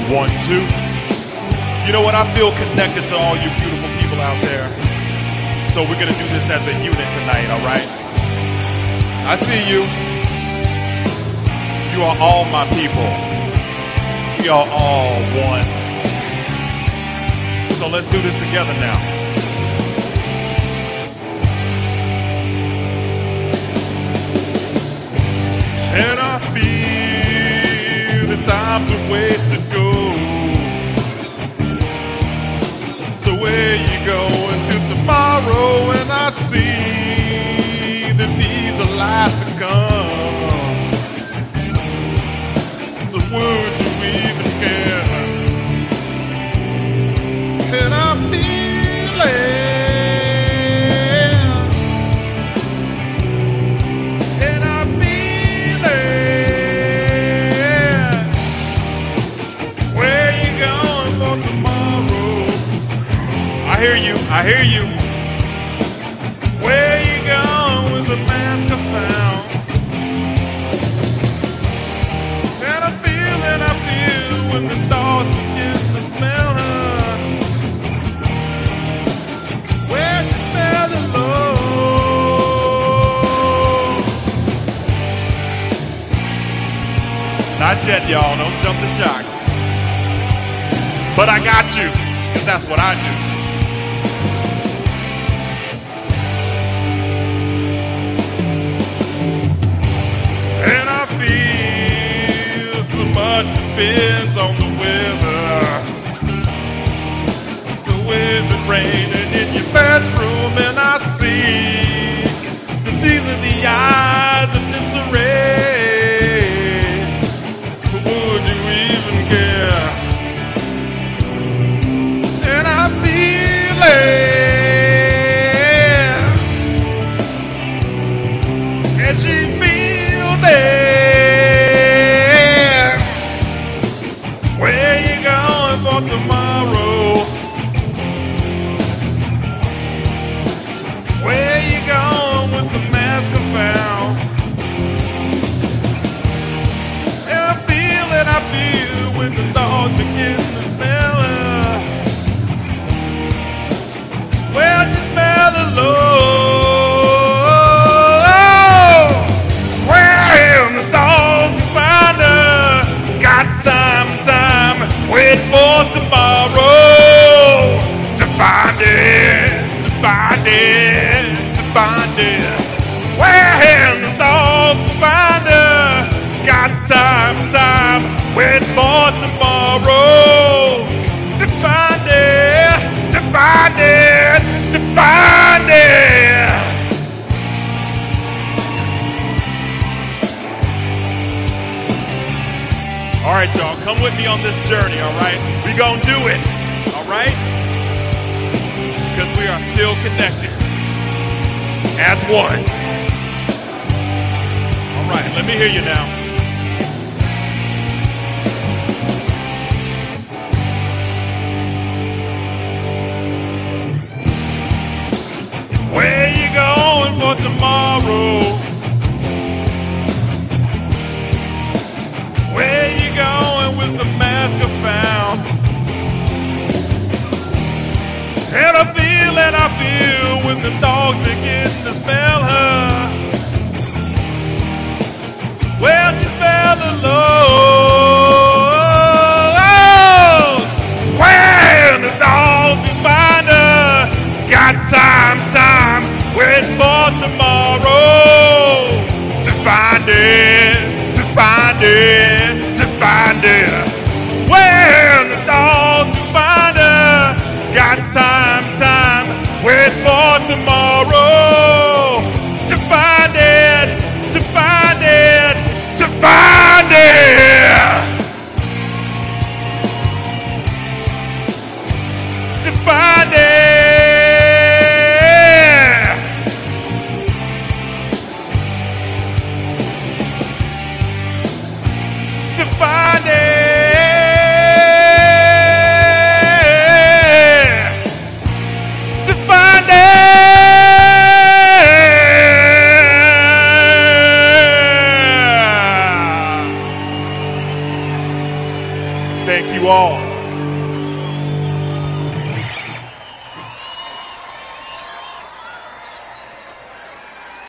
1, 2. You know what? I feel connected to all you beautiful people out there. So we're going to do this as a unit tonight, all right? I see you. You are all my people. We are all one. So let's do this together now. And I feel the time's a ways to go. So where you go until tomorrow, and I see that these are lies to come. So would you even care? And I feel it. I hear you. Where you going with the mask I found? And I feel when the dogs begin to smell her. Where she smells the Lord. Not yet, y'all. Don't jump the shark. But I got you, 'cause that's what I do. So much depends on the weather. So is it raining in your bedroom? And I see that these are the eyes of disarray. But would you even care? And I feel it, and she feels it. Tomorrow, where you going with the mask I found? And I feel when the dogs begin to smell her. Well, she smell the Lord. When the dogs find her, got time. Wait for tomorrow to find it, to find it, to find it. When the dogs find her, got time. Wait for tomorrow to find it, to find it, to find it. All right, y'all, come with me on this journey, all right? We gonna do it, all right? Because we are still connected as one. All right, let me hear you now. Where you going for tomorrow? Where you going with the mask I found? And I feel when the dogs begin to smell her. Well, she smells the Lord. When the dogs find her, got time. Wait for tomorrow to find it, to find it. Find it. When the dogs find her, got time. Wait for tomorrow to find it, to find it, to find it, to find it, to find it. Thank you all.